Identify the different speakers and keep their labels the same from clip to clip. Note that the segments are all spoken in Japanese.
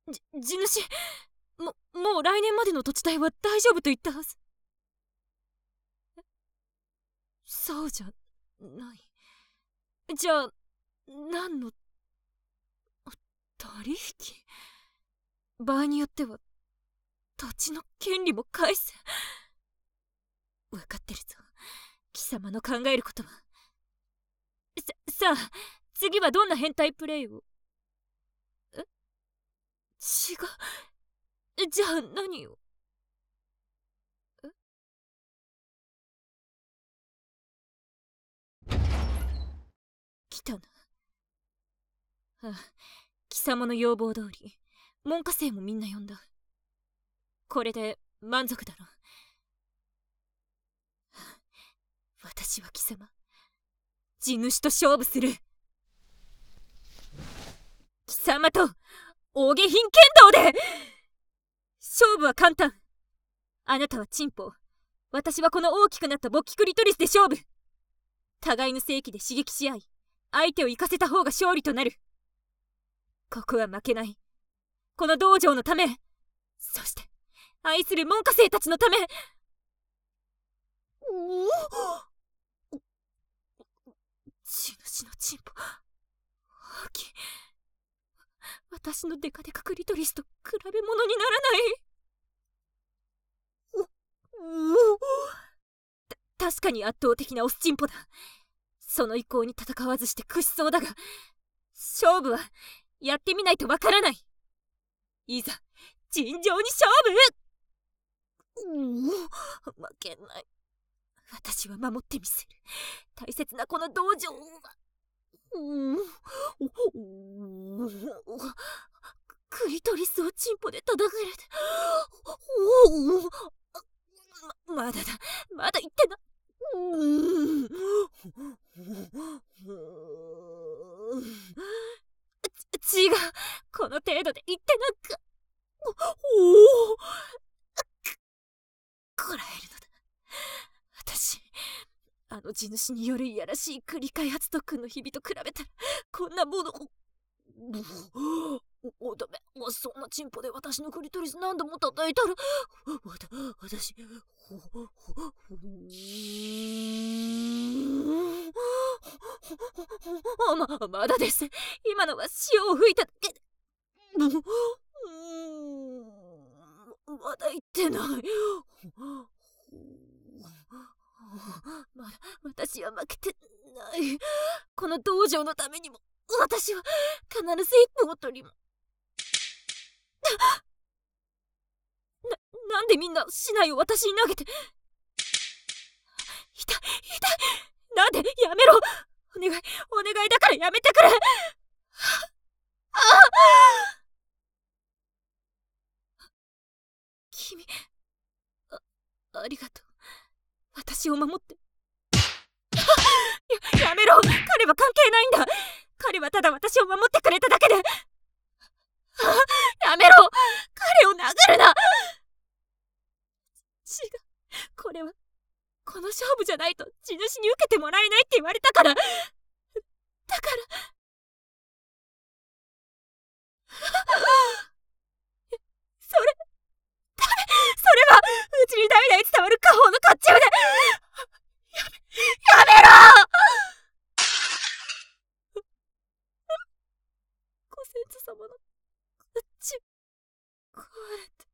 Speaker 1: 地主、もう来年までの土地代は大丈夫と言ったはず。そうじゃない。じゃあ、何の取引？場合によっては土地の権利も返す。分かってるぞ、貴様の考えることは。さあ、次はどんな変態プレイを？違う。じゃあ何を？来たな。ああ、貴様の要望通り門下生もみんな呼んだ。これで満足だろう。私は貴様、地主と勝負する。貴様と大下品剣道で。勝負は簡単。あなたはチンポ、私はこの大きくなった勃起クリトリスで勝負。互いの性器で刺激し合い、相手を生かせた方が勝利となる。ここは負けない。この道場のため、そして愛する門下生たちのため。地主のチンポ大きい。私のデカデカクリトリスと比べ物にならない。確かに圧倒的なオスチンポだ。その意向に戦わずして屈しそうだが、勝負はやってみないとわからない。いざ尋常に勝負。負けない。私は守ってみせる。大切なこの道場は。クリトリスをチンポで叩かれて。まだだ、まだ言ってな。違う、この程度で言ってなんか。こらえるのだ。私、あの地主によるいやらしい栗開発特訓の日々と比べたらこんなもの。おだめ、そんなチンポで私のクリトリス何度も叩いたら私まだです。今のは潮を吹いただけで。まだ言ってない。まだ私は負けてない。この道場のためにも私は必ず一歩を取りも。なんでみんな竹刀を私に投げて。痛い。なんで。やめろ。お願いだからやめてくれ。君、ありがとう。私を守って。やめろ。彼は関係ないんだ。彼はただ私を守ってくれただけで。やめろ。彼を殴るな。違う。これはこの勝負じゃないと地主に受けてもらえないって言われたから。だからそれはうちに代々伝わる家宝の甲冑で。やめろ。ご先祖様の甲冑壊れて。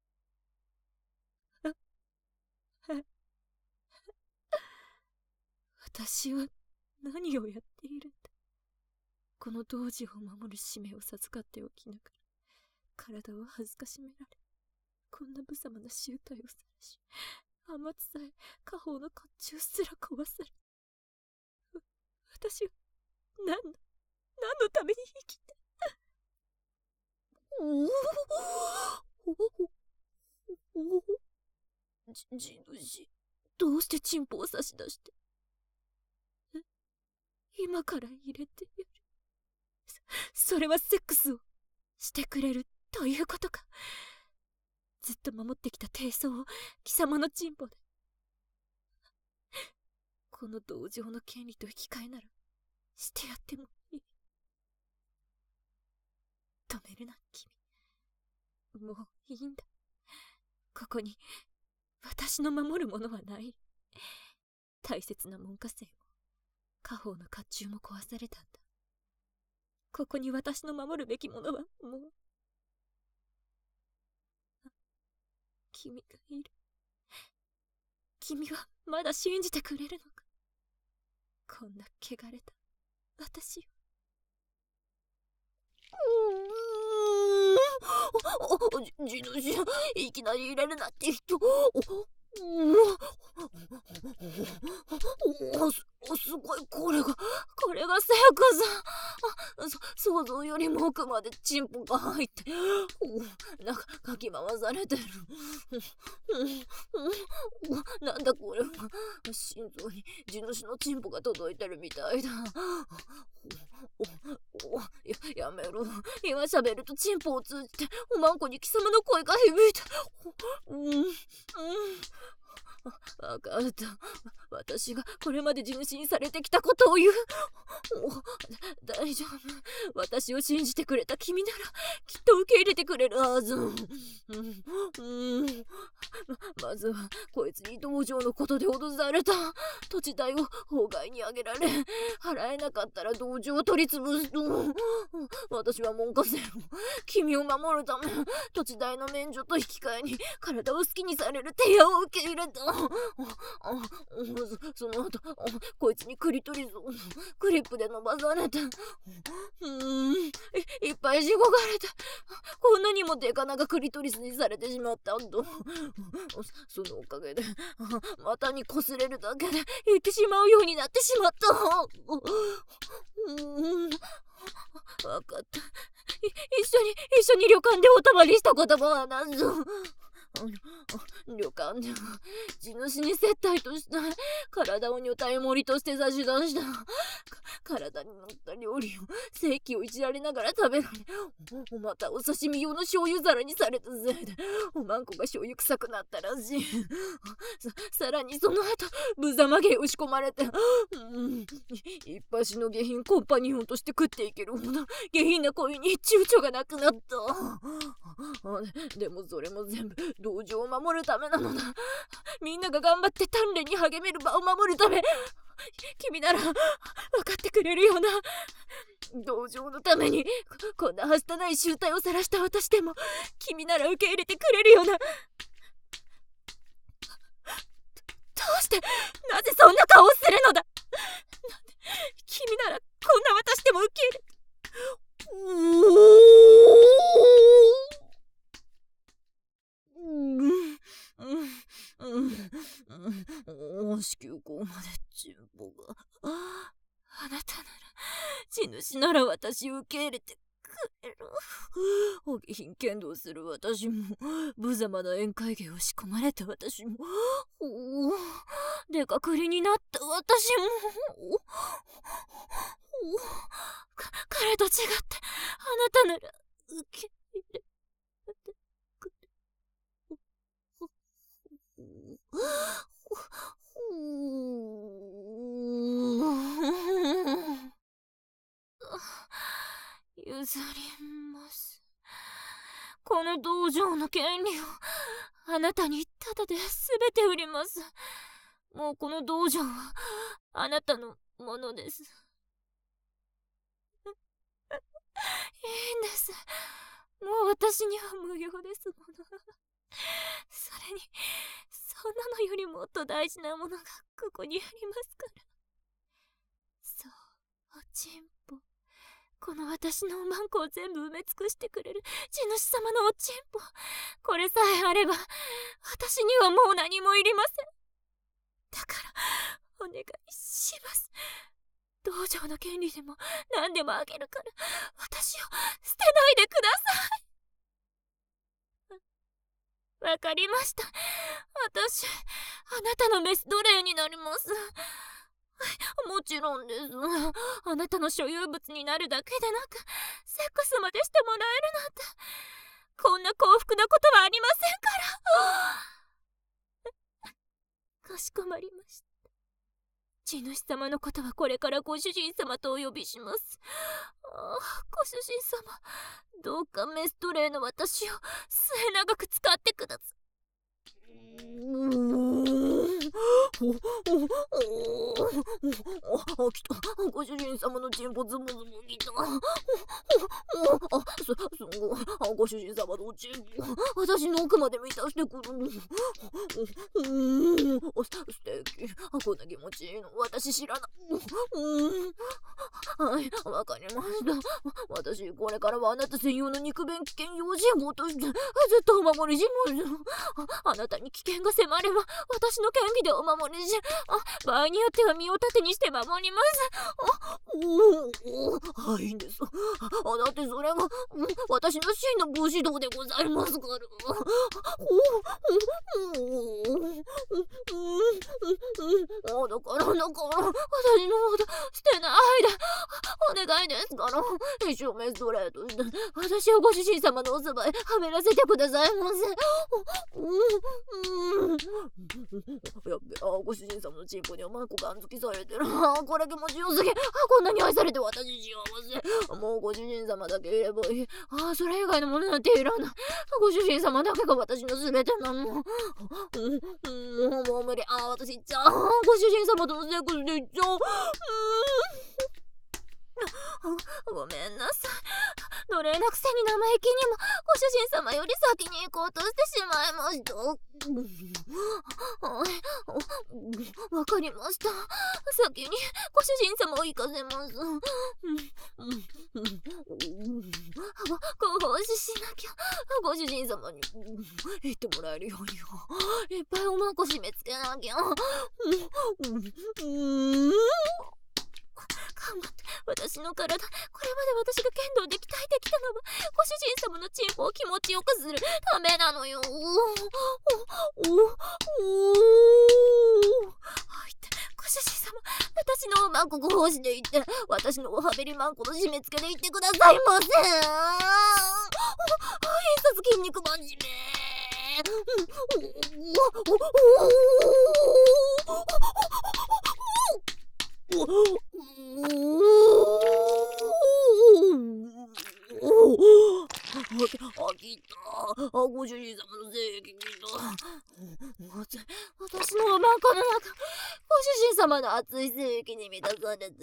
Speaker 1: 私は何をやっているんだ。この道場を守る使命を授かっておきながら、体を恥ずかしめられ、こんな無様な醜態をさらし、天津さえ家宝の甲冑すら壊され、私は何のために生きて。地主、どうしてチンポを差し出して。今から入れてやる。それはセックスをしてくれるということか。ずっと守ってきた低層を貴様のチンポで。この道場の権利と引き換えならしてやってもいい。止めるな、君。 もういいんだ。ここに私の守るものはない。大切な門下生も家宝の甲冑も壊されたんだ。ここに私の守るべきものはもう。君がいる。君はまだ信じてくれるのか。こんな汚れた私を。
Speaker 2: 地主、いきなり入れるなって人。すごい、これがセヤクさん。想像よりも奥までチンポが入って、なんかかき回されてる。なんだこれは。心臓に地主のチンポが届いてるみたいだ。やめろ。今喋るとチンポを通じておまんこに貴様の声が響いて。わかった。私がこれまで地主にされてきたことを言う。大丈夫。私を信じてくれた君ならきっと受け入れてくれるはず。まずはこいつに道場のことで脅された。土地代を法外にあげられ、払えなかったら道場を取り潰すと。私は門下生を君を守るため、土地代の免除と引き換えに体を好きにされる提案を受け入れた。その後、こいつにクリトリスをクリップで伸ばされて、いっぱいしごかれて、こんなにもデカナがクリトリスにされてしまったんだ。そのおかげで股に擦れるだけで言ってしまうようになってしまった。わかった。一緒に旅館でお泊まりした言葉は何ぞ。旅館では地主に接待とした体を女体盛りとして差し出した体に乗った料理を正規をいじられながら食べられ、またお刺身用の醤油皿にされたせいでおまんこが醤油臭くなったらしい。さらにその後無様げを仕込まれて、一発の下品コンパニオンとして食っていけるほど下品な恋に躊躇がなくなった。でもそれも全部道場を守るためなのだ。みんなが頑張って鍛錬に励める場を守るため。君なら分かってくれるような。道場のためにこんなはしたない醜態を晒した私でも君なら受け入れてくれるような。どうしてなぜそんな顔をするのだ。なんで君ならこんな私でも受け入れて。子宮口までチンポが。あなたなら地主なら私を受け入れてくれる。お下品剣道する私も、無様な宴会芸を仕込まれた私も、でかくりになった私も、彼と違ってあなたなら受け入れてくれ譲ります。この道場の権利をあなたにタダで全て売ります。もうこの道場はあなたのものです。いいんです。もう私には無用ですもの。それにそんなのよりもっと大事なものがここにありますから。そう、おちんぽ。この私のおまんこを全部埋め尽くしてくれる地主様のおちんぽ。これさえあれば私にはもう何もいりません。だからお願いします。道場の権利でも何でもあげるから私を捨てないでください。わかりました。私あなたのメス奴隷になります。もちろんです。あなたの所有物になるだけでなくセックスまでしてもらえるなんてこんな幸福なことはありませんから。かしこまりました。 地主様のことはこれからご主人様とお呼びします。ご主人様、どうかメストレーの私を末永く使ってください。来た。ご主人様のチンポズボズボ来た。ご主人様のチンポ、私の奥まで満たしてくるの。素敵。こんな気持ちいいの私知らない。はい、わかりました。私これからはあなた専用の肉便危険用心棒としてずっとお守りします。あなたに危険が迫れば私の権利でお守りし、場合によっては身を盾にして守ります。いいんです。だってそれが私の真の武士道でございますから。だから私のこと捨てないでお願いですから、一生メストレートして私をご主人様のおそばへはめらせてくださいませ。やっべ、ご主人様のチンポにはマンコがん付きされてる。これ気持ちよすぎ。こんなに愛されて私幸せ。もうご主人様だけいればいい。それ以外のものなんていらない。ご主人様だけが私の全てなの。もう無理。私行っちゃう。ご主人様とのセックスで行っちゃう。ごめんなさい。奴隷なくせに生意気にもご主人様より先に行こうとしてしまいました。わかりました。先にご主人様を行かせます。ご奉仕しなきゃ。ご主人様に言ってもらえるようにいっぱいおまんこ締め付けなきゃ。頑張って私の体、これまで私が剣道で鍛えてきたのはご主人様のチンポを気持ちよくするためなのよ。ご主人様、私のおまんこご奉仕で言って私のおはべりまんこの締め付けで言ってくださいませ。必殺筋肉マン締め。ご主人様の精液来た。私のおまんこの中、ご主人様の熱い精液に満たされて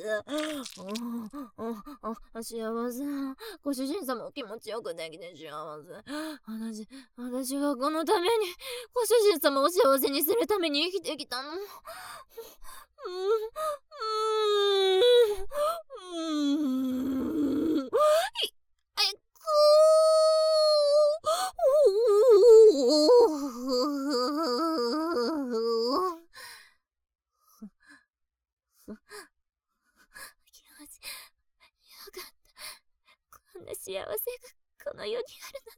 Speaker 2: 幸せ。ご主人様を気持ちよくできて幸せ。私はこのためにご主人様を幸せにするために生きてきたの。こんな幸せがこの世にある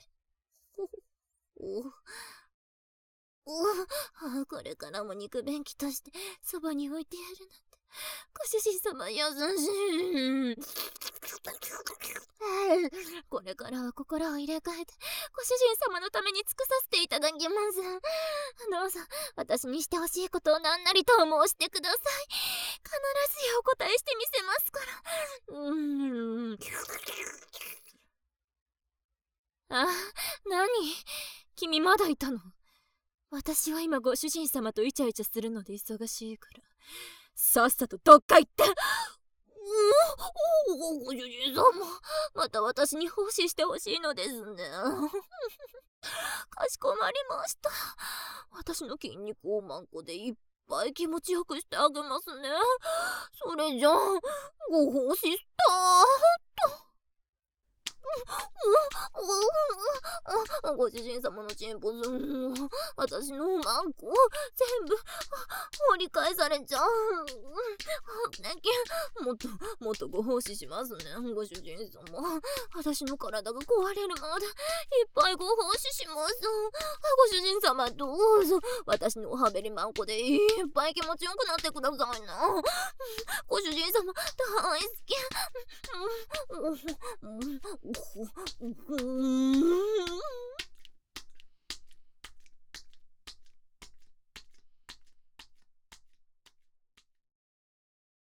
Speaker 2: なんて。これからも肉便器としてそばに置いてやるなんてご主人様優しい。これからは心を入れ替えてご主人様のために尽くさせていただきます。どうぞ私にしてほしいことを何なりと申してください。必ずやお答えしてみせますから。何？君まだいたの？私は今ご主人様とイチャイチャするので忙しいからさっさとどっか行って。ご主人様、また私に奉仕してほしいのですね。かしこまりました。私の筋肉をまんこでいっぱい気持ちよくしてあげますね。それじゃあご奉仕スタート。ご主人様のチンポズン、私のマンコ全部掘り返されちゃう。もっとご奉仕しますね。ご主人様、私の体が壊れるまでいっぱいご奉仕します。ご主人様どうぞ私のおはべりマンコでいっぱい気持ちよくなってくださいな。ご主人様大好き。